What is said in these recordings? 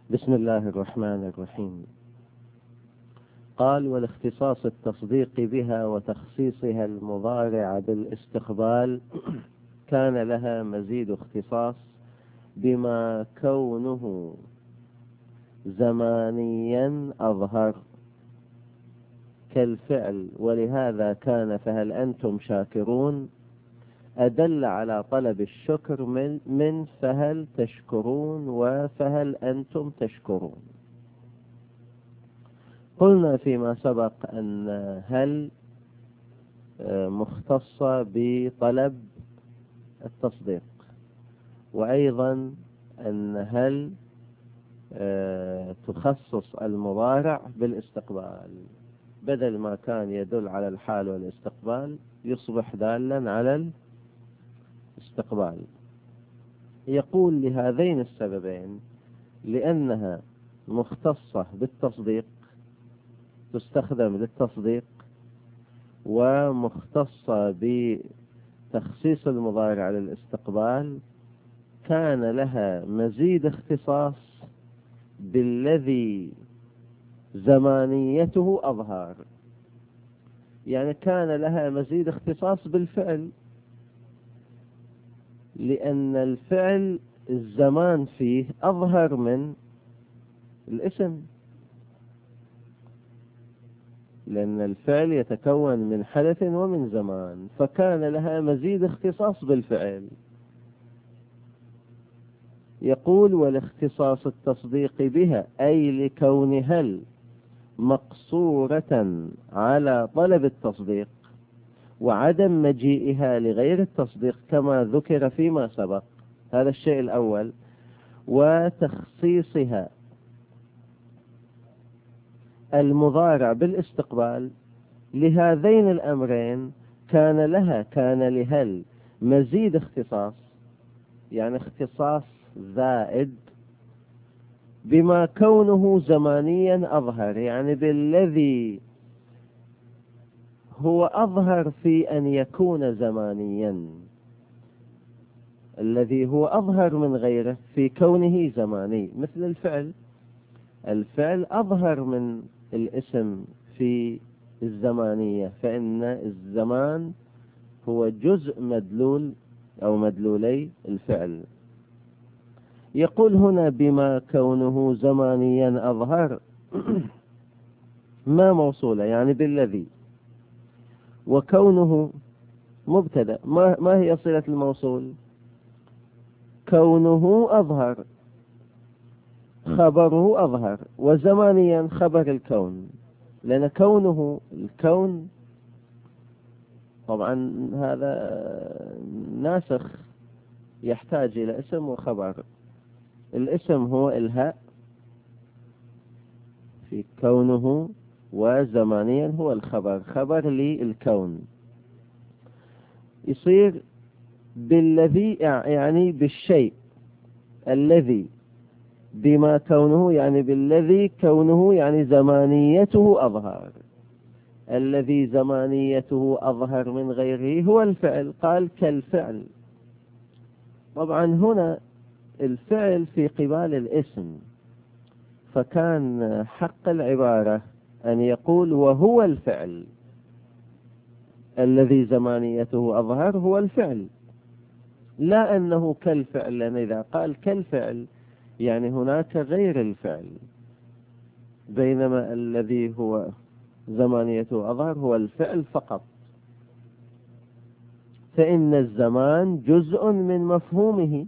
بسم الله الرحمن الرحيم. قال: والاختصاص التصديق بها وتخصيصها المضارع بالاستقبال كان لها مزيد اختصاص بما كونه زمانيا أظهر كالفعل، ولهذا كان فهل أنتم شاكرون أدل على طلب الشكر من فهل تشكرون وفهل أنتم تشكرون. قلنا فيما سبق أن هل مختصة بطلب التصديق، وأيضا أن هل تخصص المضارع بالاستقبال، بدل ما كان يدل على الحال والاستقبال يصبح دالا على الاستقبال. يقول: لهذين السببين، لأنها مختصة بالتصديق، تستخدم للتصديق، ومختصة بتخصيص المضارع للاستقبال، كان لها مزيد اختصاص بالذي زمانيته أظهر. يعني كان لها مزيد اختصاص بالفعل، لأن الفعل الزمان فيه أظهر من الاسم، لأن الفعل يتكون من حدث ومن زمان، فكان لها مزيد اختصاص بالفعل. يقول: والاختصاص التصديق بها أي لكون هل مقصورة على طلب التصديق وعدم مجيئها لغير التصديق كما ذكر فيما سبق. هذا الشيء الأول. وتخصيصها المضارع بالاستقبال، لهذين الأمرين كان لهل مزيد اختصاص، يعني اختصاص زائد بما كونه زمانيا أظهر، يعني بالذي هو أظهر في أن يكون زمانيا، الذي هو أظهر من غيره في كونه زماني، مثل الفعل أظهر من الاسم في الزمانية، فإن الزمان هو جزء مدلول أو مدلولي الفعل. يقول هنا: بما كونه زمانيا أظهر ما موصولة، يعني بالذي، وكونه مبتدأ. ما هي صلة الموصول؟ كونه أظهر، خبره أظهر، وزمانيا خبر الكون، لأن كونه الكون طبعا هذا ناسخ يحتاج إلى اسم وخبر. الاسم هو الهاء في كونه، وزمانيا هو الخبر، خبر للكون. يصير بالذي يعني بالشيء الذي، بما كونه يعني بالذي كونه يعني زمانيته أظهر، الذي زمانيته أظهر من غيره هو الفعل. قال: كالفعل. طبعا هنا الفعل في قبال الاسم، فكان حق العبارة أن يقول: وهو الفعل الذي زمانيته أظهر هو الفعل، لا أنه كالفعل، لأن إذا قال كالفعل يعني هناك غير الفعل، بينما الذي هو زمانيته أظهر هو الفعل فقط، فإن الزمان جزء من مفهومه،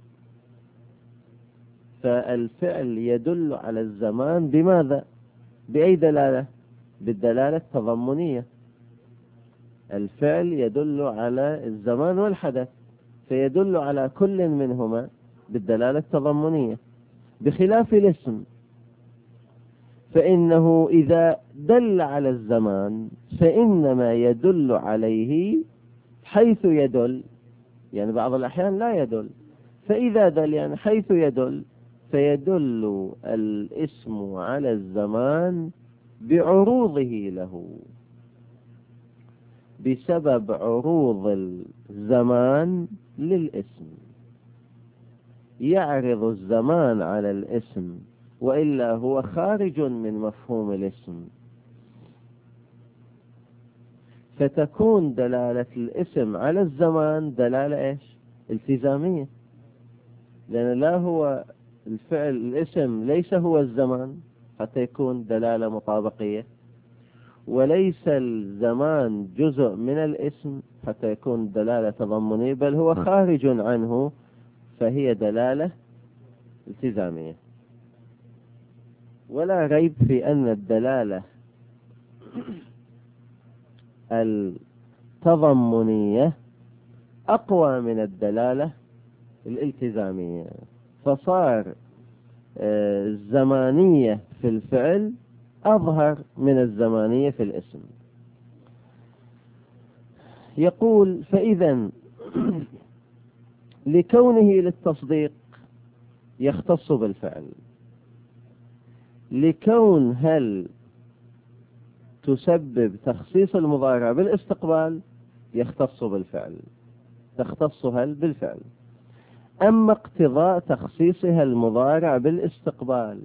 فالفعل يدل على الزمان بماذا؟ بأي دلالة؟ بالدلالة التضمنية. الفعل يدل على الزمان والحدث، فيدل على كل منهما بالدلالة التضمنية، بخلاف الاسم، فإنه إذا دل على الزمان فإنما يدل عليه حيث يدل، يعني بعض الأحيان لا يدل، فإذا دل يعني حيث يدل، فيدل الاسم على الزمان بعروضه له، بسبب عروض الزمان للاسم. يعرض الزمان على الاسم وإلا هو خارج من مفهوم الاسم. فتكون دلالة الاسم على الزمان دلالة إيش؟ التزامية، لأن لا هو الفعل الاسم ليس هو الزمان حتى يكون دلالة مطابقية، وليس الزمان جزء من الاسم حتى يكون دلالة تضمنية، بل هو خارج عنه فهي دلالة التزامية. ولا ريب في أن الدلالة التضمنية أقوى من الدلالة الالتزامية، فصار الزمانية في الفعل أظهر من الزمانية في الاسم. يقول فإذا لكونه للتصديق يختص بالفعل، لكون هل تسبب تخصيص المضارع بالاستقبال يختص بالفعل، تختص هل بالفعل. أما اقتضاء تخصيصها المضارع بالاستقبال،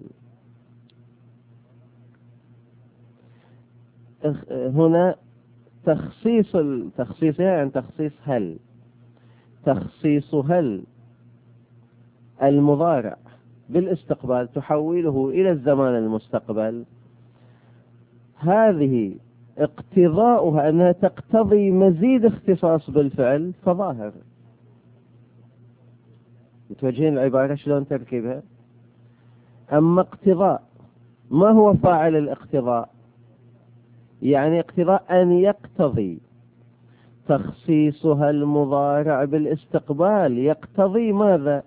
هنا تخصيصها يعني تخصيص هل، تخصيص هل المضارع بالاستقبال تحوله إلى الزمان المستقبل، هذه اقتضاؤها أنها تقتضي مزيد اختصاص بالفعل فظاهر. متوجهين العبارة شلون تركيبها؟ أما اقتضاء، ما هو فاعل الاقتضاء؟ يعني اقتضاء أن يقتضي تخصيصها المضارع بالاستقبال، يقتضي ماذا؟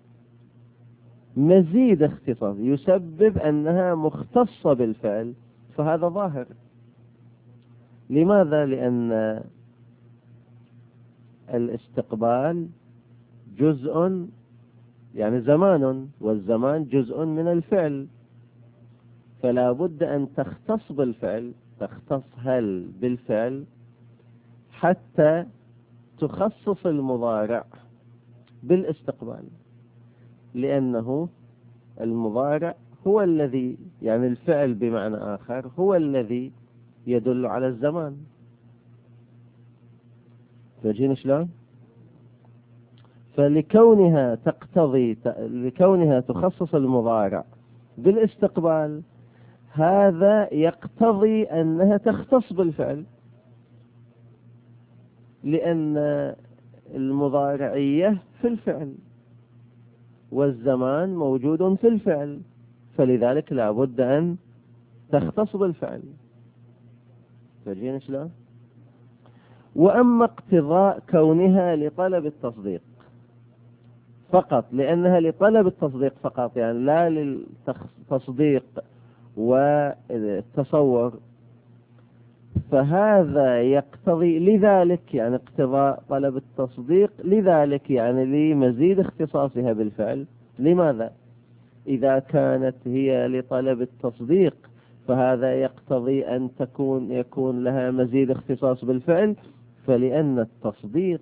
مزيد اختصاص، يسبب أنها مختصة بالفعل، فهذا ظاهر. لماذا؟ لأن الاستقبال جزء يعني زمان، والزمان جزء من الفعل، فلا بد أن تختص بالفعل، تختص هل بالفعل حتى تخصص المضارع بالاستقبال، لأنه المضارع هو الذي يعني الفعل بمعنى آخر هو الذي يدل على الزمان. تجين شلون؟ فلكونها تقتضي لكونها تخصص المضارع بالاستقبال، هذا يقتضي أنها تختص بالفعل، لأن المضارعية في الفعل والزمان موجود في الفعل، فلذلك لا بد أن تختص بالفعل. تجين شلون؟ وأما اقتضاء كونها لطلب التصديق فقط، لأنها لطلب التصديق فقط يعني لا للتصديق والتصور، فهذا يقتضي لذلك يعني اقتضاء طلب التصديق لذلك يعني لمزيد اختصاصها بالفعل. لماذا؟ إذا كانت هي لطلب التصديق فهذا يقتضي أن يكون لها مزيد اختصاص بالفعل، فلأن التصديق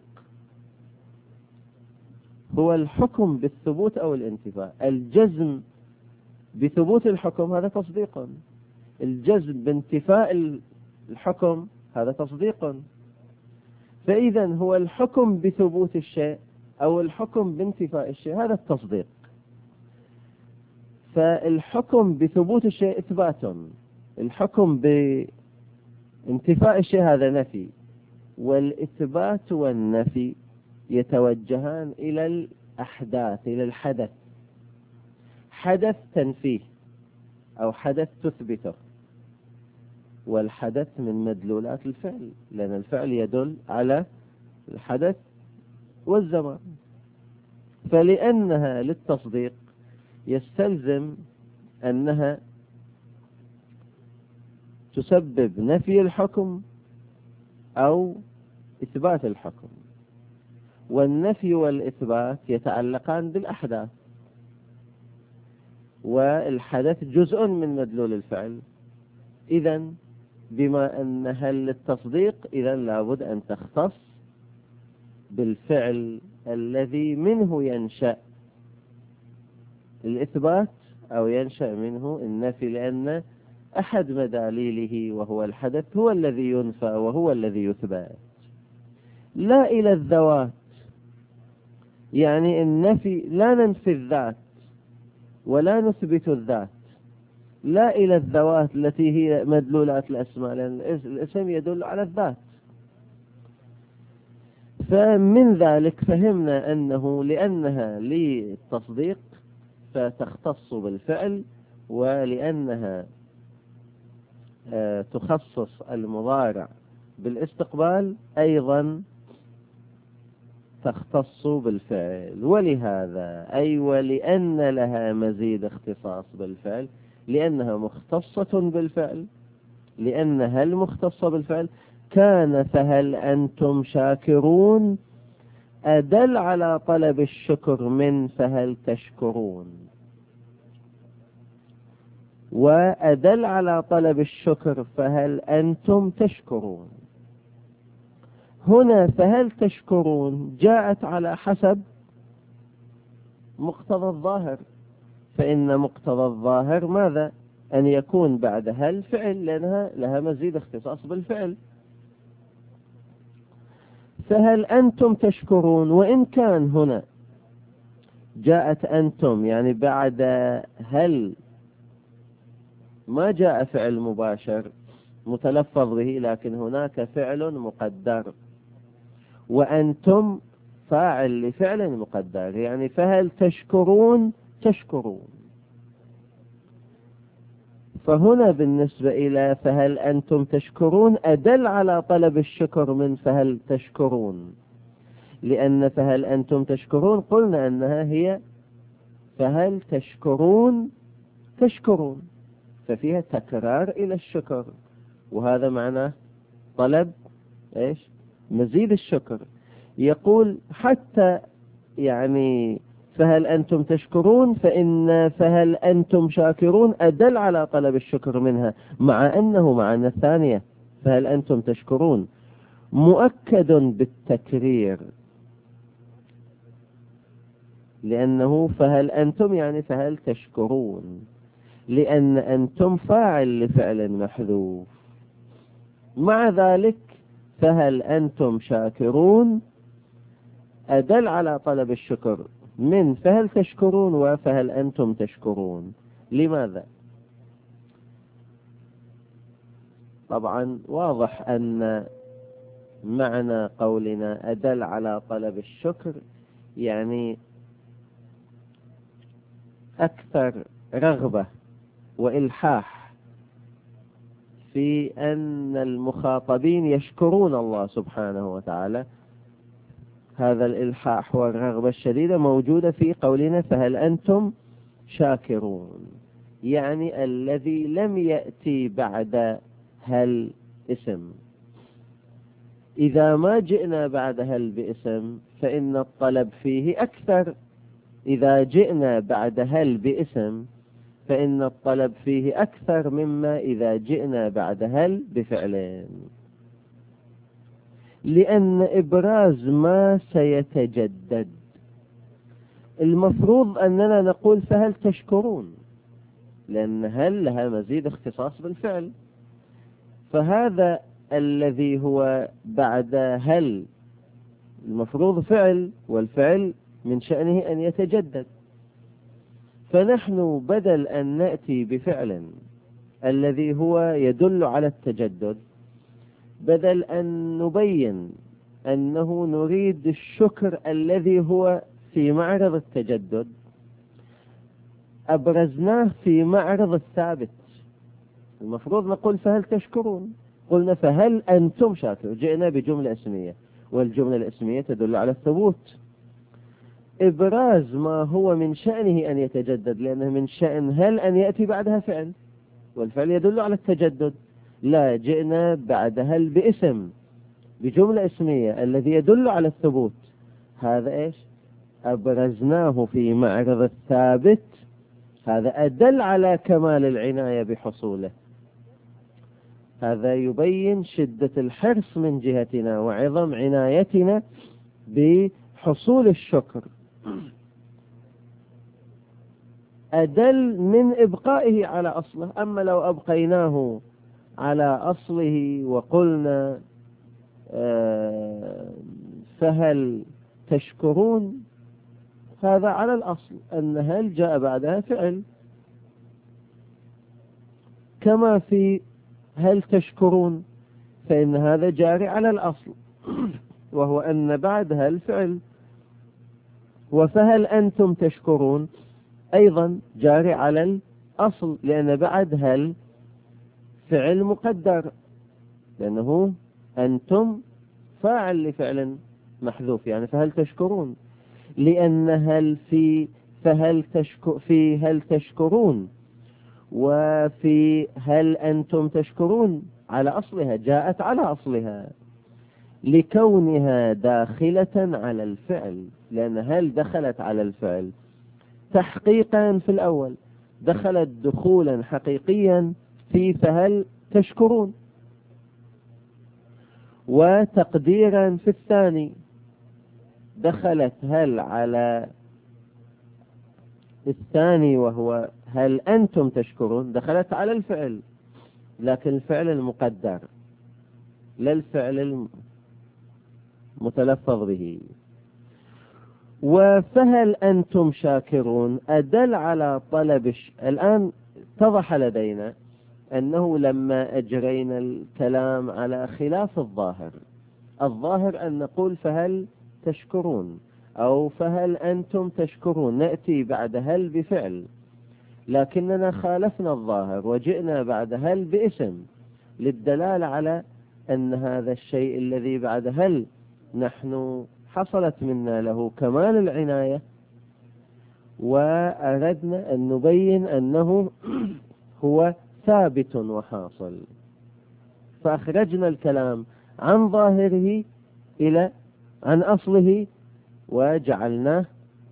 هو الحكم بالثبوت أو الانتفاء. الجزم بثبوت الحكم هذا تصديق، الجزم بانتفاء الحكم هذا تصديق. فإذا هو الحكم بثبوت الشيء أو الحكم بانتفاء الشيء هذا التصديق. فالحكم بثبوت الشيء إثبات، الحكم بانتفاء الشيء هذا نفي، والإثبات والنفي يتوجهان إلى الأحداث، إلى الحدث، حدث تنفيه أو حدث تثبته، والحدث من مدلولات الفعل، لأن الفعل يدل على الحدث والزمان. فلأنها للتصديق يستلزم أنها تسبب نفي الحكم أو إثبات الحكم، والنفي والإثبات يتعلقان بالأحداث، والحدث جزء من مدلول الفعل. إذن بما أنها للتصديق إذن لابد أن تختص بالفعل الذي منه ينشأ الإثبات أو ينشأ منه النفي، لأن أحد مداليله وهو الحدث هو الذي ينفى وهو الذي يثبت، لا إلى الذوات. يعني النفي لا ننفي الذات ولا نثبت الذات، لا إلى الذوات التي هي مدلولات الأسماء، لأن الاسم يدل على الذات. فمن ذلك فهمنا أنه لأنها للتصديق فتختص بالفعل، ولأنها تخصص المضارع بالاستقبال أيضا تختص بالفعل. ولهذا أي ولأن لها مزيد اختصاص بالفعل، لأنها مختصة بالفعل، لأنها المختصة بالفعل، كان فهل أنتم شاكرون أدل على طلب الشكر من فهل تشكرون، وأدل على طلب الشكر فهل أنتم تشكرون. هنا فهل تشكرون جاءت على حسب مقتضى الظاهر، فإن مقتضى الظاهر ماذا؟ أن يكون بعد هل فعل، لأنها لها مزيد اختصاص بالفعل. فهل أنتم تشكرون، وإن كان هنا جاءت أنتم يعني بعد هل ما جاء فعل مباشر متلفظ به، لكن هناك فعل مقدر، وأنتم فاعل لفعل مقدر، يعني فهل تشكرون تشكرون. فهنا بالنسبة إلى فهل أنتم تشكرون أدل على طلب الشكر من فهل تشكرون، لأن فهل أنتم تشكرون قلنا أنها هي فهل تشكرون تشكرون، ففيها تكرار إلى الشكر، وهذا معناه طلب إيش؟ مزيد الشكر. يقول حتى يعني فهل أنتم تشكرون، فإن فهل أنتم شاكرون أدل على طلب الشكر منها، مع أنه معنى الثانية فهل أنتم تشكرون مؤكد بالتكرير، لأنه فهل أنتم يعني فهل تشكرون، لأن أنتم فاعل لفعل محذوف. مع ذلك فهل أنتم شاكرون أدل على طلب الشكر من فهل تشكرون وفهل أنتم تشكرون. لماذا؟ طبعا واضح أن معنى قولنا أدل على طلب الشكر يعني أكثر رغبة وإلحاح في أن المخاطبين يشكرون الله سبحانه وتعالى. هذا الإلحاح والرغبة الشديدة موجودة في قولنا فهل أنتم شاكرون، يعني الذي لم يأتي بعد هل اسم. إذا ما جئنا بعد هل باسم فإن الطلب فيه أكثر، إذا جئنا بعد هل باسم فإن الطلب فيه أكثر مما إذا جئنا بعد هل بفعلين، لأن إبراز ما سيتجدد المفروض أننا نقول فهل تشكرون، لأن هل لها مزيد اختصاص بالفعل، فهذا الذي هو بعد هل المفروض فعل، والفعل من شأنه أن يتجدد. فنحن بدل أن نأتي بفعل الذي هو يدل على التجدد، بدل أن نبين أنه نريد الشكر الذي هو في معرض التجدد، أبرزناه في معرض الثابت. المفروض نقول فهل تشكرون، قلنا فهل أنتم شاكرون، جئنا بجملة اسمية، والجملة الاسمية تدل على الثبوت. إبراز ما هو من شأنه أن يتجدد، لأنه من شأن هل أن يأتي بعدها فعل، والفعل يدل على التجدد. لا، جئنا بعد هل باسم بجملة اسمية الذي يدل على الثبوت، هذا إيش؟ أبرزناه في معرض الثابت، هذا أدل على كمال العناية بحصوله. هذا يبين شدة الحرص من جهتنا وعظم عنايتنا بحصول الشكر. أدل من إبقائه على أصله. أما لو أبقيناه على أصله وقلنا فهل تشكرون، هذا على الأصل أن هل جاء بعدها فعل، كما في هل تشكرون فإن هذا جاري على الأصل وهو أن بعدها الفعل. وفهل أنتم تشكرون أيضا جاري على الأصل، لأن بعد هل فعل مقدر، لأنه أنتم فاعل لفعل محذوف، يعني فهل تشكرون، لأن هل في هل تشكرون وفي هل أنتم تشكرون على أصلها، جاءت على أصلها لكونها داخلة على الفعل، لأن هل دخلت على الفعل تحقيقا في الأول، دخلت دخولا حقيقيا في فهل تشكرون، وتقديرا في الثاني دخلت هل على الثاني وهو هل أنتم تشكرون، دخلت على الفعل، لكن الفعل المقدر لا الفعل المتلفظ به. وفهل أنتم شاكرون أدل على طلب الآن اتضح لدينا أنه لما أجرينا الكلام على خلاف الظاهر أن نقول فهل تشكرون أو فهل أنتم تشكرون، نأتي بعد هل بفعل، لكننا خالفنا الظاهر وجئنا بعد هل باسم للدلالة على أن هذا الشيء الذي بعد هل نحن حصلت منا له كمال العناية، وأردنا أن نبين أنه هو ثابت وحاصل، فأخرجنا الكلام عن ظاهره عن أصله وجعلناه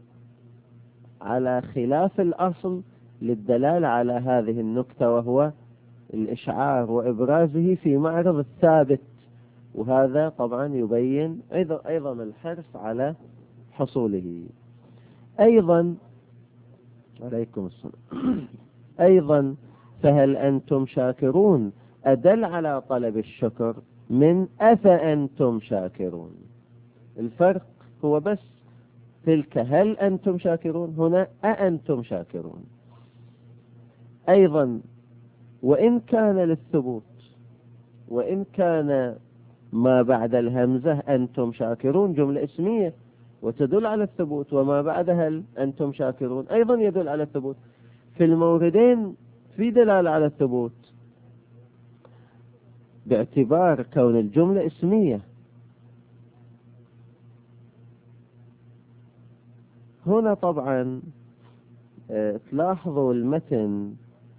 على خلاف الأصل للدلالة على هذه النكتة، وهو الإشعار وإبرازه في معرض الثابت. وهذا طبعا يبين أيضا الحرص على حصوله. أيضا عليكم السلام. أيضا فهل أنتم شاكرون أدل على طلب الشكر من أفأنتم شاكرون. الفرق هو بس تلك هل أنتم شاكرون، هنا أأنتم شاكرون. أيضا وإن كان للثبوت، وإن كان ما بعد الهمزة أنتم شاكرون جملة اسمية وتدل على الثبوت، وما بعدها هل أنتم شاكرون أيضا يدل على الثبوت، في الموردين في دلالة على الثبوت باعتبار كون الجملة اسمية. هنا طبعا تلاحظوا المتن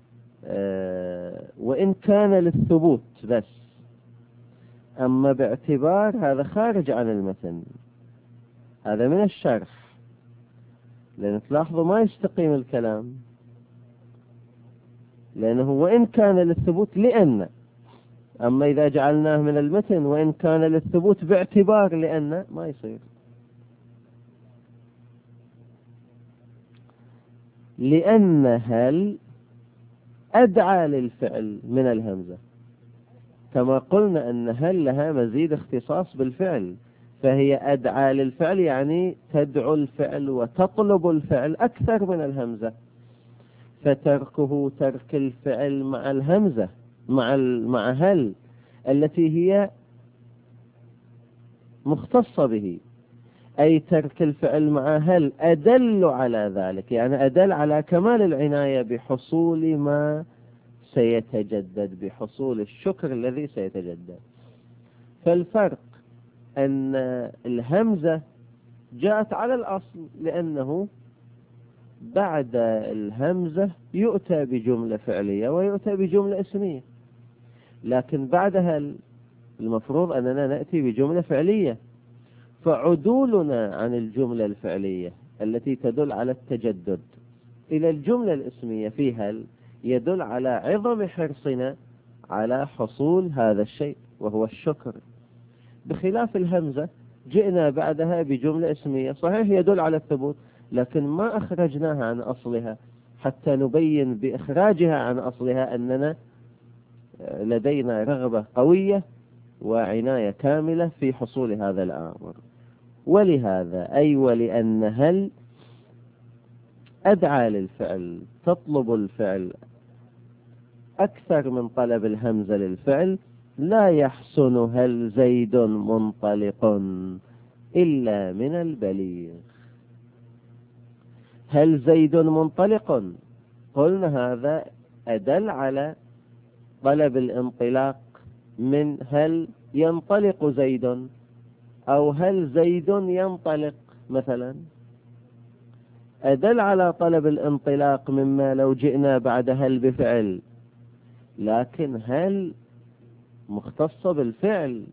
وإن كان للثبوت بس، أما باعتبار هذا خارج عن المتن، هذا من الشرح، لأن تلاحظوا ما يستقيم الكلام، لأنه وإن كان للثبوت لأن، أما إذا جعلناه من المتن وإن كان للثبوت باعتبار لأن ما يصير، لأن هل أدعى للفعل من الهمزة، كما قلنا أن هل لها مزيد اختصاص بالفعل، فهي أدعى للفعل يعني تدعو الفعل وتطلب الفعل أكثر من الهمزة، فتركه ترك الفعل مع الهمزة مع هل التي هي مختصة به، أي ترك الفعل مع هل أدل على ذلك، يعني أدل على كمال العناية بحصول ما سيتجدد، بحصول الشكر الذي سيتجدد. فالفرق أن الهمزة جاءت على الأصل لأنه بعد الهمزة يؤتى بجملة فعلية ويؤتى بجملة اسمية، لكن بعدها المفروض أننا نأتي بجملة فعلية، فعدولنا عن الجملة الفعلية التي تدل على التجدد إلى الجملة الاسمية في هل يدل على عظم حرصنا على حصول هذا الشيء وهو الشكر، بخلاف الهمزة جئنا بعدها بجملة اسمية صحيح يدل على الثبوت، لكن ما أخرجناها عن أصلها حتى نبين بإخراجها عن أصلها أننا لدينا رغبة قوية وعناية كاملة في حصول هذا الأمر. ولهذا أي ولأن هل أدعى للفعل تطلب الفعل أكثر من طلب الهمزة للفعل، لا يحسن هل زيد منطلق إلا من البليغ. هل زيد منطلق؟ قلنا هذا أدل على طلب الانطلاق من هل ينطلق زيد، أو هل زيد ينطلق مثلا، أدل على طلب الانطلاق مما لو جئنا بعد هل بفعل. لكن هل مختصة بالفعل،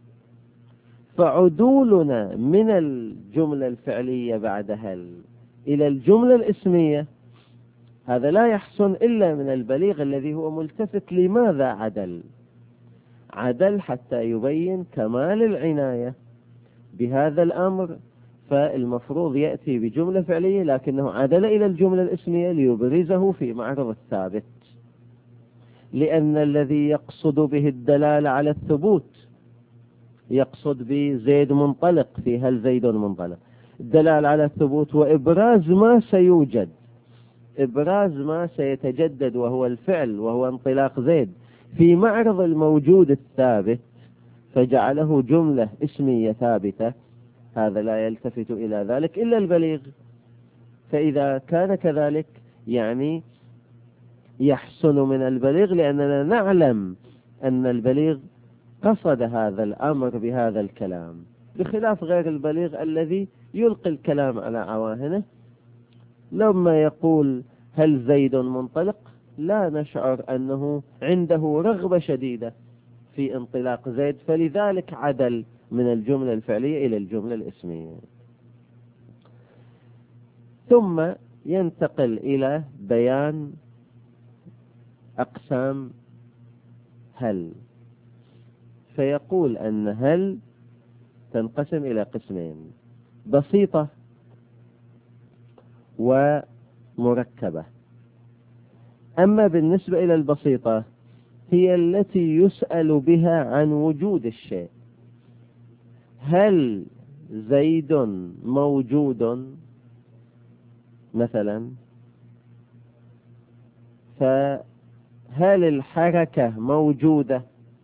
فعدولنا من الجملة الفعلية بعد هل إلى الجملة الاسمية هذا لا يحسن إلا من البليغ الذي هو ملتفت. لماذا عدل؟ عدل حتى يبين كمال العناية بهذا الأمر، فالمفروض يأتي بجملة فعلية لكنه عدل إلى الجملة الاسمية ليبرزه في معرض الثابت، لأن الذي يقصد به الدلالة على الثبوت يقصد بزيد منطلق في هل زيد منطلق الدلالة على الثبوت وإبراز ما سيوجد، إبراز ما سيتجدد وهو الفعل وهو انطلاق زيد في معرض الموجود الثابت، فجعله جملة اسمية ثابتة. هذا لا يلتفت إلى ذلك إلا البليغ. فإذا كان كذلك يعني يحسن من البليغ، لأننا نعلم أن البليغ قصد هذا الأمر بهذا الكلام، بخلاف غير البليغ الذي يلقي الكلام على عواهنه. لما يقول هل زيد منطلق لا نشعر أنه عنده رغبة شديدة في انطلاق زيد، فلذلك عدل من الجملة الفعلية إلى الجملة الاسمية. ثم ينتقل إلى بيان أقسام هل، فيقول أن هل تنقسم إلى قسمين: بسيطة ومركبة. أما بالنسبة إلى البسيطة هي التي يسأل بها عن وجود الشيء. هل زيد موجود مثلا، فهل الحركة موجودة؟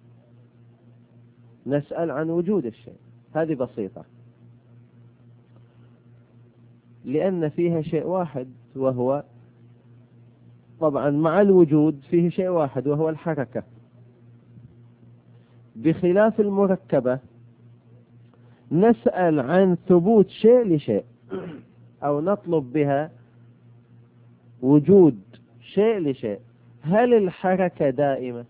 نسأل عن وجود الشيء، هذه بسيطة لأن فيها شيء واحد، وهو طبعا مع الوجود فيه شيء واحد وهو الحركة. بخلاف المركبة نسأل عن ثبوت شيء لشيء، أو نطلب بها وجود شيء لشيء. هل الحركة دائمة؟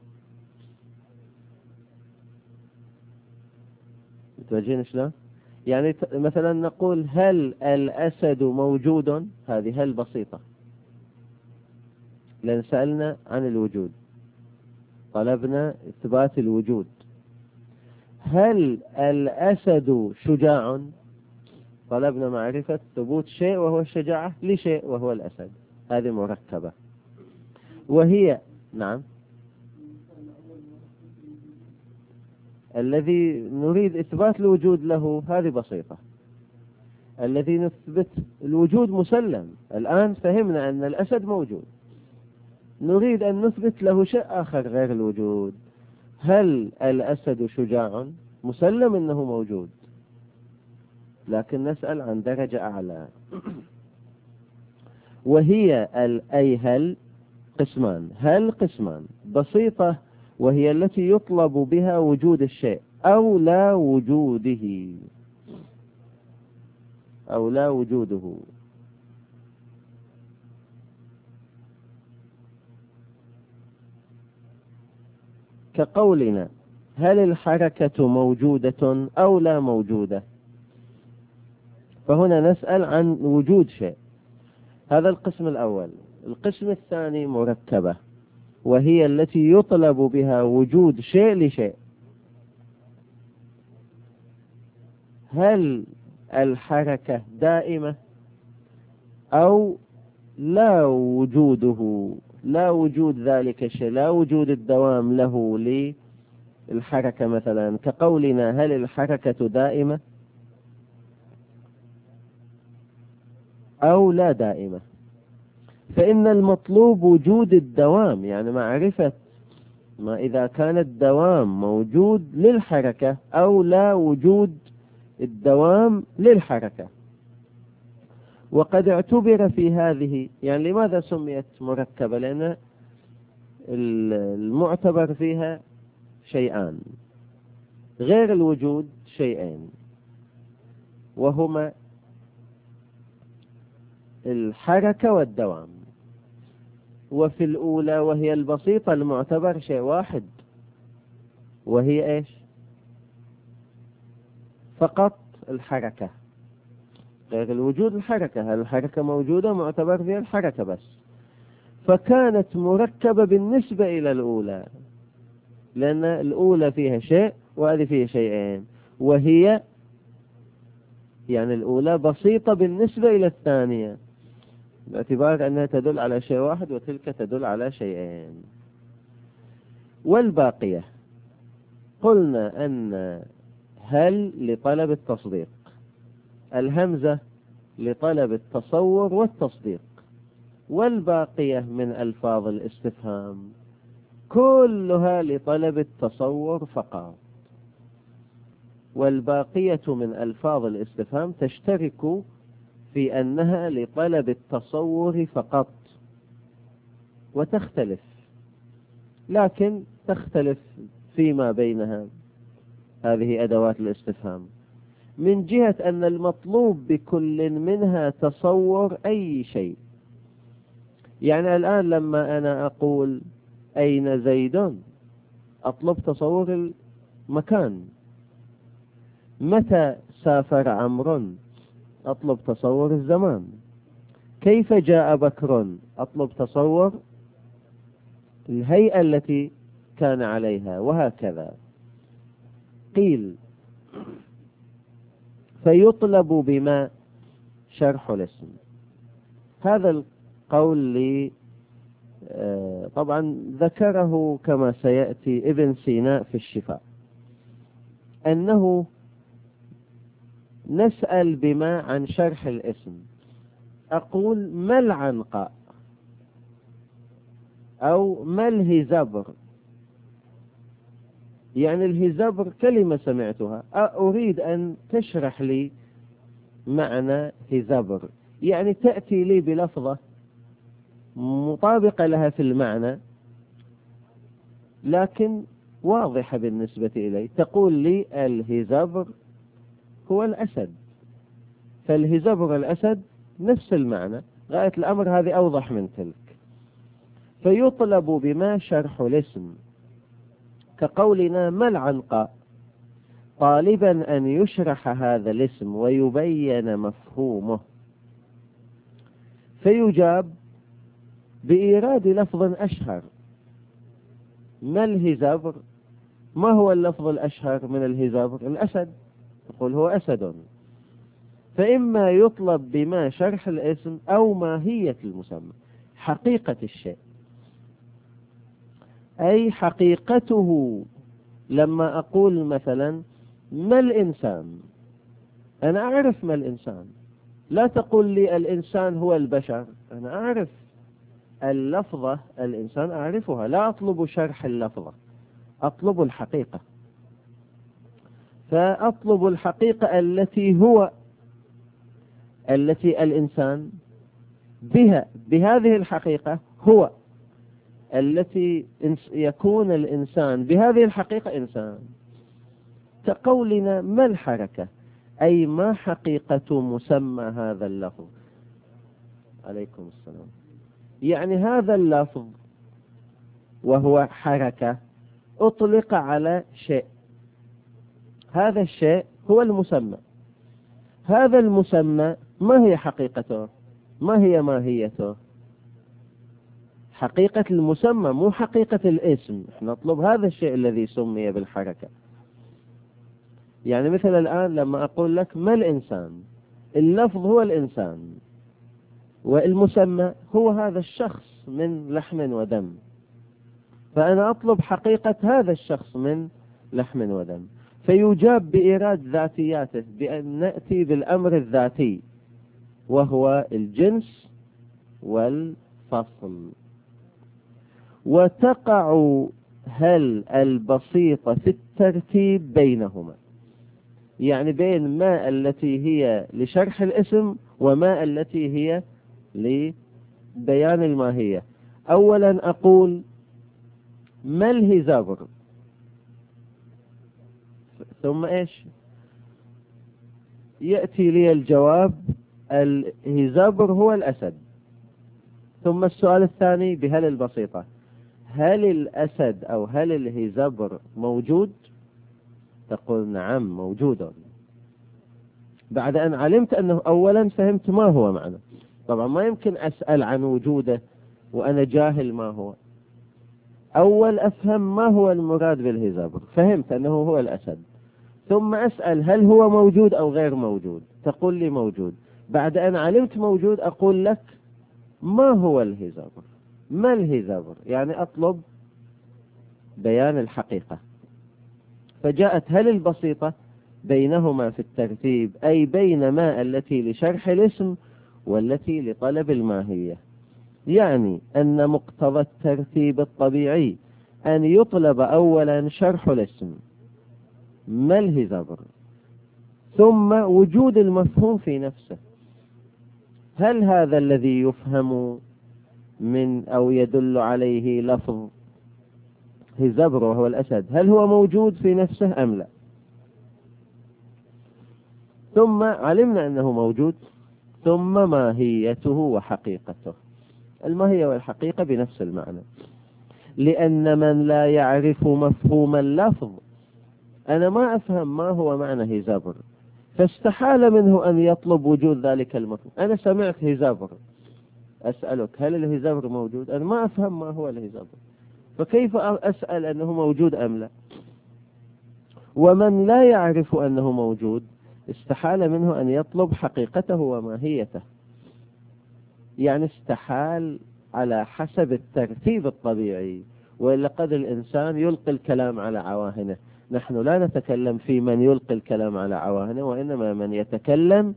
تواجهين شلون؟ يعني مثلا نقول هل الأسد موجود، هذه هل بسيطة لأن سألنا عن الوجود، طلبنا إثبات الوجود. هل الأسد شجاع؟ طلبنا معرفة ثبوت شيء وهو الشجاعة لشيء وهو الأسد، هذه مركبة. وهي نعم الذي نريد إثبات الوجود له هذه بسيطة. الذي نثبت الوجود مسلم، الآن فهمنا أن الأسد موجود، نريد أن نثبت له شيء آخر غير الوجود. هل الأسد شجاع؟ مسلم أنه موجود، لكن نسأل عن درجة أعلى. وهي أي هل قسمان، هل قسمان: بسيطة وهي التي يطلب بها وجود الشيء أو لا وجوده، أو لا وجوده. كقولنا هل الحركة موجودة أو لا موجودة، فهنا نسأل عن وجود شيء. هذا القسم الأول. القسم الثاني مركبة، وهي التي يطلب بها وجود شيء لشيء. هل الحركة دائمة أو لا وجوده، لا وجود ذلك الشيء، لا وجود الدوام له للحركة، مثلا كقولنا هل الحركة دائمة أو لا دائمة، فإن المطلوب وجود الدوام، يعني معرفة ما إذا كان الدوام موجود للحركة أو لا وجود الدوام للحركة. وقد اعتبر في هذه، يعني لماذا سميت مركبة؟ لأن المعتبر فيها شيئان غير الوجود، شيئين، وهما الحركة والدوام. وفي الأولى وهي البسيطة المعتبر شيء واحد، وهي إيش؟ فقط الحركة، غير الوجود الحركة. هل الحركة موجودة؟ معتبر فيها الحركة بس. فكانت مركبة بالنسبة إلى الأولى، لأن الأولى فيها شيء وهذه فيها شيئين، وهي يعني الأولى بسيطة بالنسبة إلى الثانية، باعتبار أنها تدل على شيء واحد وتلك تدل على شيئين. والباقية قلنا أن هل لطلب التصديق، الهمزة لطلب التصور والتصديق، والباقية من ألفاظ الاستفهام كلها لطلب التصور فقط. والباقية من ألفاظ الاستفهام تشترك في أنها لطلب التصور فقط، وتختلف، لكن تختلف فيما بينها هذه أدوات الاستفهام، من جهة أن المطلوب بكل منها تصور أي شيء. يعني الآن لما أنا أقول أين زيد، أطلب تصور المكان. متى سافر عمرو، أطلب تصور الزمان. كيف جاء بكر، أطلب تصور الهيئة التي كان عليها، وهكذا. قيل فيطلب بما شرح الاسم. هذا القول لي طبعا ذكره كما سيأتي ابن سيناء في الشفاء، أنه نسأل بما عن شرح الاسم. أقول ما العنقاء أو ما الهزبر، يعني الهزبر كلمة سمعتها، أريد أن تشرح لي معنى هزبر، يعني تأتي لي بلفظة مطابقة لها في المعنى لكن واضحة بالنسبة إلي. تقول لي الهزبر هو الأسد، فالهزبر الأسد نفس المعنى، غاية الأمر هذه أوضح من تلك. فيطلب بما شرح الاسم، كقولنا ما العنقاء، طالبا أن يشرح هذا الاسم ويبين مفهومه، فيجاب بإيراد لفظ أشهر. ما الهزبر، ما هو اللفظ الأشهر من الهزبر؟ الأسد، يقول هو أسد. فإما يطلب بما شرح الاسم أو ماهية المسمى، حقيقة الشيء، أي حقيقته. لما أقول مثلا ما الإنسان، أنا أعرف ما الإنسان، لا تقول لي الإنسان هو البشر، أنا أعرف اللفظة الإنسان أعرفها، لا أطلب شرح اللفظة، أطلب الحقيقة. فأطلب الحقيقة التي الإنسان بها، بهذه الحقيقة هو، التي يكون الإنسان بهذه الحقيقة إنسان. كقولنا ما الحركة، أي ما حقيقة مسمى هذا اللفظ. عليكم السلام. يعني هذا اللفظ وهو حركة أطلق على شيء، هذا الشيء هو المسمى. هذا المسمى ما هي حقيقته، ما هي ماهيته؟ حقيقة المسمى مو حقيقة الاسم. نطلب هذا الشيء الذي سمي بالحركة. يعني مثل الآن لما أقول لك ما الإنسان، اللفظ هو الإنسان، والمسمى هو هذا الشخص من لحم ودم، فأنا أطلب حقيقة هذا الشخص من لحم ودم، فيجاب بإيراد ذاتياته، بأن نأتي بالأمر الذاتي وهو الجنس والفصل. وتقع هل البسيطة في الترتيب بينهما، يعني بين ما التي هي لشرح الاسم وما التي هي لبيان الماهية. أولا أقول ما الهزابر، ثم إيش يأتي لي الجواب الهزابر هو الأسد. ثم السؤال الثاني بهل البسيطة، هل الأسد أو هل الهزابر موجود؟ تقول نعم موجود. بعد أن علمت أنه أولا فهمت ما هو معنى. طبعا ما يمكن أسأل عن وجوده وأنا جاهل ما هو. أول أفهم ما هو المراد بالهزابر، فهمت أنه هو الأسد، ثم أسأل هل هو موجود أو غير موجود، تقول لي موجود. بعد أن علمت موجود أقول لك ما هو الهزابر، ما الهزابر، يعني أطلب بيان الحقيقة. فجاءت هل البسيطة بينهما في الترتيب، أي بين ما التي لشرح الاسم والتي لطلب الماهية، يعني أن مقتضى الترتيب الطبيعي أن يطلب أولا شرح الاسم ما الهزابر، ثم وجود المفهوم في نفسه. هل هذا الذي يفهم من أو يدل عليه لفظ هزابر وهو الأسد هل هو موجود في نفسه أم لا؟ ثم علمنا أنه موجود، ثم ماهيته وحقيقته. الماهية والحقيقة بنفس المعنى، لأن من لا يعرف مفهوم اللفظ، أنا ما أفهم ما هو معنى هزابر، فاستحال منه أن يطلب وجود ذلك المفهوم. أنا سمعت هزابر، أسألك هل الهزابر موجود؟ أنا ما أفهم ما هو الهزابر، فكيف أسأل أنه موجود أم لا؟ ومن لا يعرف أنه موجود استحال منه أن يطلب حقيقته وماهيته، يعني استحال على حسب الترتيب الطبيعي. وإلا قد الإنسان يلقي الكلام على عواهنه. نحن لا نتكلم في من يلقي الكلام على عواهنه، وإنما من يتكلم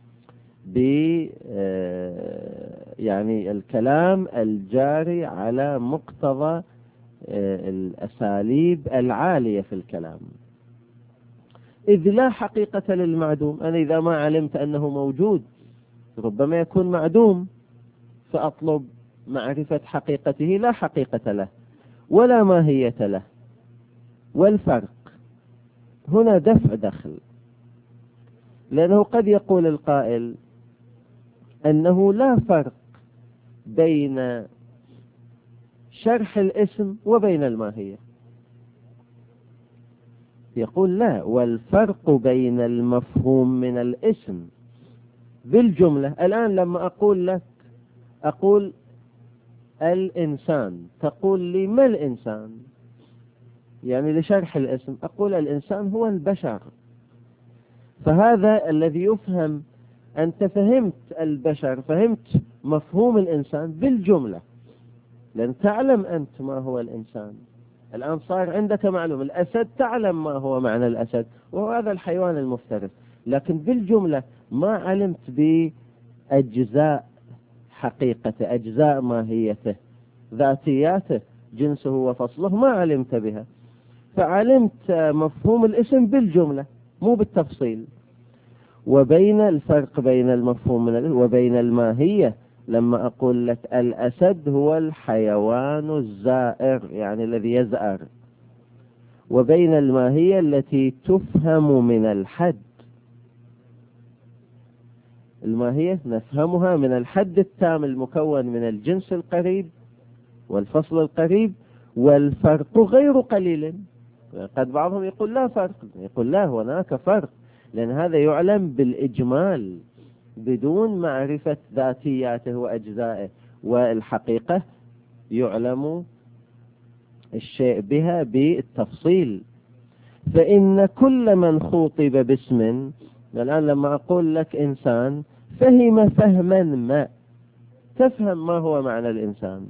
يعني الكلام الجاري على مقتضى الأساليب العالية في الكلام. إذ لا حقيقة للمعدوم، أنا إذا ما علمت أنه موجود ربما يكون معدوم، فأطلب معرفة حقيقته لا حقيقة له ولا ماهية له. والفرق هنا دفع دخل، لأنه قد يقول القائل أنه لا فرق بين شرح الاسم وبين الماهية. يقول لا، والفرق بين المفهوم من الاسم بالجملة. الآن لما أقول لك أقول الإنسان، تقول لي ما الإنسان؟ يعني لشرح الاسم أقول الإنسان هو البشر. فهذا الذي يفهم، أنت فهمت البشر، فهمت مفهوم الإنسان بالجملة، لأن تعلم أنت ما هو الإنسان. الآن صار عندك معلوم الأسد، تعلم ما هو معنى الأسد وهو هذا الحيوان المفترس، لكن بالجملة ما علمت بأجزاء حقيقته، أجزاء ماهيته، ذاتياته، جنسه وفصله، ما علمت بها. فعلمت مفهوم الاسم بالجملة مو بالتفصيل. وبين الفرق بين المفهوم وبين الماهية، لما أقول لك الأسد هو الحيوان الزائر يعني الذي يزأر، وبين الماهية التي تفهم من الحد. الماهية نفهمها من الحد التام المكون من الجنس القريب والفصل القريب، والفرق غير قليل. قد بعضهم يقول لا فرق، يقول لا، هناك فرق، لأن هذا يعلم بالإجمال بدون معرفة ذاتياته وأجزائه، والحقيقة يعلم الشيء بها بالتفصيل. فإن كل من خوطب باسم، الآن لما أقول لك إنسان فهم فهما ما، تفهم ما هو معنى الإنسان،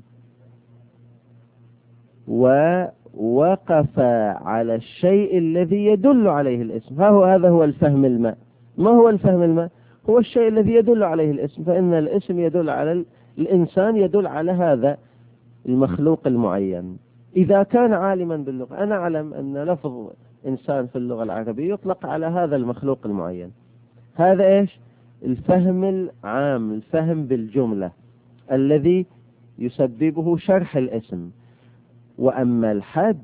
ووقف على الشيء الذي يدل عليه الاسم. هذا هو الفهم الماء. ما هو الفهم الماء؟ هو الشيء الذي يدل عليه الاسم، فإن الاسم يدل على الإنسان، يدل على هذا المخلوق المعين. إذا كان عالما باللغة، أنا أعلم أن لفظ إنسان في اللغة العربية يطلق على هذا المخلوق المعين. هذا إيش؟ الفهم العام، الفهم بالجملة الذي يسببه شرح الاسم. وأما الحد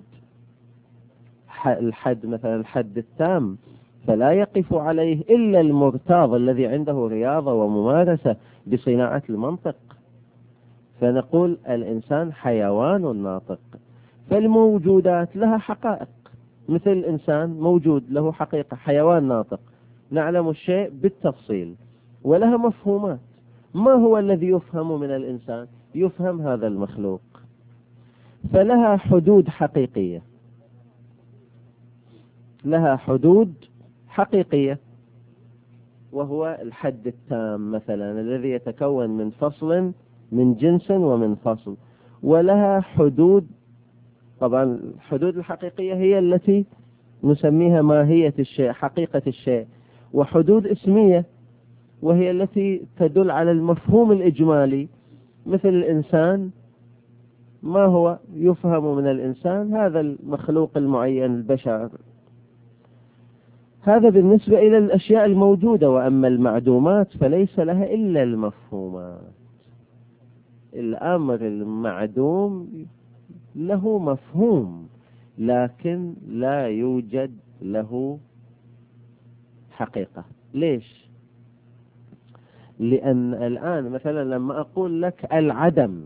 مثلا الحد التام، فلا يقف عليه إلا المرتاض الذي عنده رياضة وممارسة بصناعة المنطق. فنقول الإنسان حيوان ناطق، فالموجودات لها حقائق، مثل الإنسان موجود له حقيقة، حيوان ناطق نعلم الشيء بالتفصيل، ولها مفهومات. ما هو الذي يفهم من الإنسان؟ يفهم هذا المخلوق، فلها حدود حقيقية، لها حدود حقيقية، وهو الحد التام مثلا الذي يتكون من فصل، من جنس ومن فصل. ولها حدود، طبعا الحدود الحقيقية هي التي نسميها ماهية الشيء، حقيقة الشيء. وحدود اسمية، وهي التي تدل على المفهوم الإجمالي، مثل الإنسان. ما هو يفهم من الإنسان؟ هذا المخلوق المعين، البشر. هذا بالنسبة إلى الأشياء الموجودة. وأما المعدومات فليس لها إلا المفهومات. الأمر المعدوم له مفهوم، لكن لا يوجد له حقيقة. ليش؟ لأن الآن مثلا لما أقول لك العدم،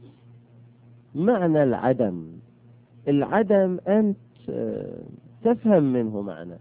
معنى العدم أنت تفهم منه معنى،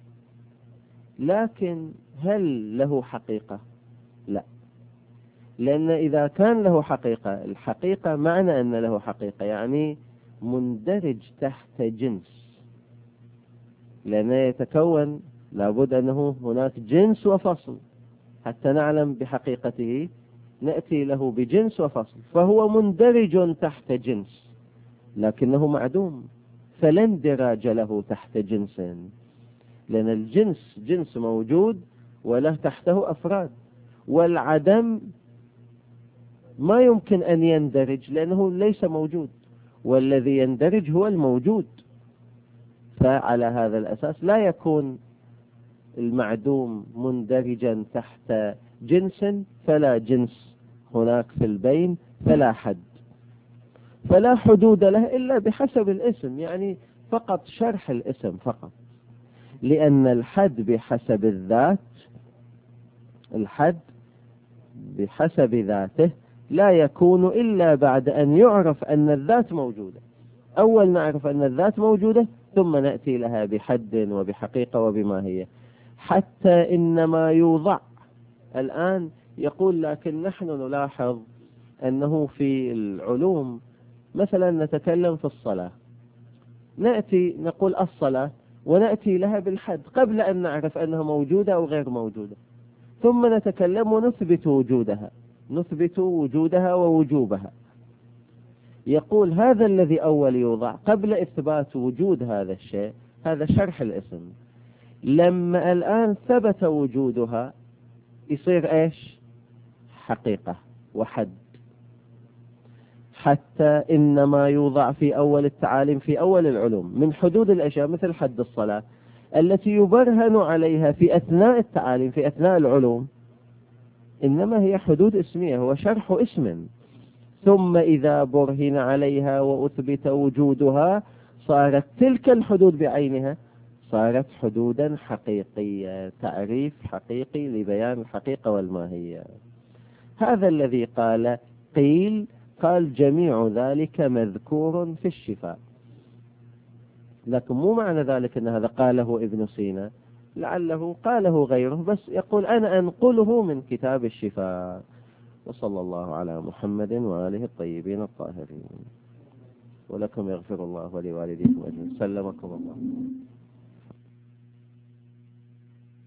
لكن هل له حقيقة؟ لا. لأن إذا كان له حقيقة، الحقيقة معنى أن له حقيقة يعني مندرج تحت جنس، لأنه يتكون، لابد أنه هناك جنس وفصل حتى نعلم بحقيقته، نأتي له بجنس وفصل. فهو مندرج تحت جنس لكنه معدوم، فلا اندراج له تحت جنس، لأن الجنس جنس موجود وله تحته أفراد، والعدم ما يمكن أن يندرج لأنه ليس موجود، والذي يندرج هو الموجود. فعلى هذا الأساس لا يكون المعدوم مندرجا تحت جنس، فلا جنس هناك في البين، فلا حد، فلا حدود له إلا بحسب الاسم، يعني فقط شرح الاسم فقط. لأن الحد بحسب الذات، الحد بحسب ذاته لا يكون إلا بعد أن يعرف أن الذات موجودة. أول نعرف أن الذات موجودة، ثم نأتي لها بحد وبحقيقة وبماهية. حتى إنما يوضع الآن يقول، لكن نحن نلاحظ أنه في العلوم مثلا نتكلم في الصلاة، نأتي نقول الصلاة ونأتي لها بالحد قبل أن نعرف أنها موجودة أو غير موجودة، ثم نتكلم ونثبت وجودها، نثبت وجودها ووجوبها. يقول هذا الذي أول يوضع قبل إثبات وجود هذا الشيء، هذا شرح الاسم. لما الآن ثبت وجودها يصير إيش؟ حقيقة وحد. حتى إنما يوضع في أول التعاليم، في أول العلوم، من حدود الأشياء مثل حد الصلاة التي يبرهن عليها في أثناء التعاليم، في أثناء العلوم، إنما هي حدود اسمية، هو شرح اسم. ثم إذا برهن عليها وأثبت وجودها، صارت تلك الحدود بعينها صارت حدودا حقيقية، تعريف حقيقي لبيان الحقيقة والماهية. هذا الذي قال جميع ذلك مذكور في الشفاء. لكن مو معنى ذلك أن هذا قاله ابن سينا، لعله قاله غيره، بس يقول أنا أنقله من كتاب الشفاء. وصلى الله على محمد وآله الطيبين الطاهرين. ولكم يغفر الله ولوالديكم أجمعين. سلمكم الله.